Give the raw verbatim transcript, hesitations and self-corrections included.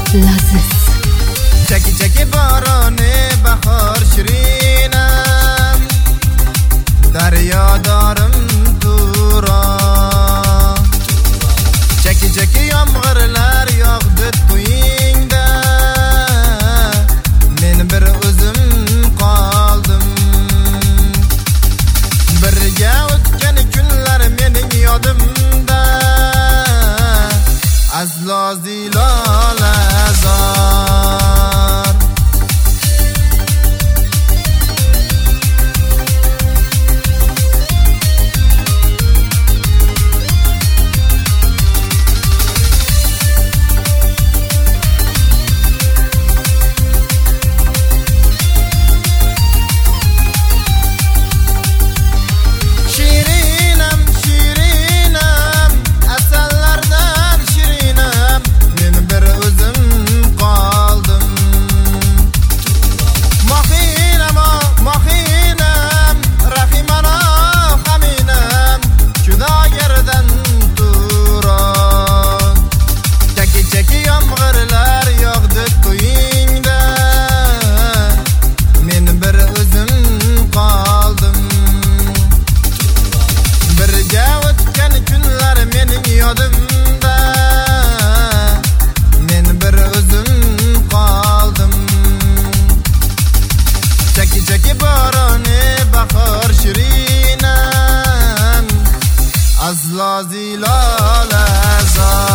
laziz. Chaki chaki boroni bahor shirinam, daryodorim turon. Chaki chaki yomg'irlar yog'di to'yingda, men bir o'zim qoldim. Birga o'tgan kunlar mening yodimda, azlo zilolazor. Shirinam, shirinam, asallardan shirinam, men bir o'zim qoldim. Mohinam, mohinam, rahimana haminam, juda yerdan turon. Chaki chaki yomg'irlar yog'di to'yingda, men bir o'zim qoldim. Birga o'tgan kunlar mening yodimda, men bir o'zim qoldim. Chaki chaki boroni bahor shirinam, azlo zilolazor.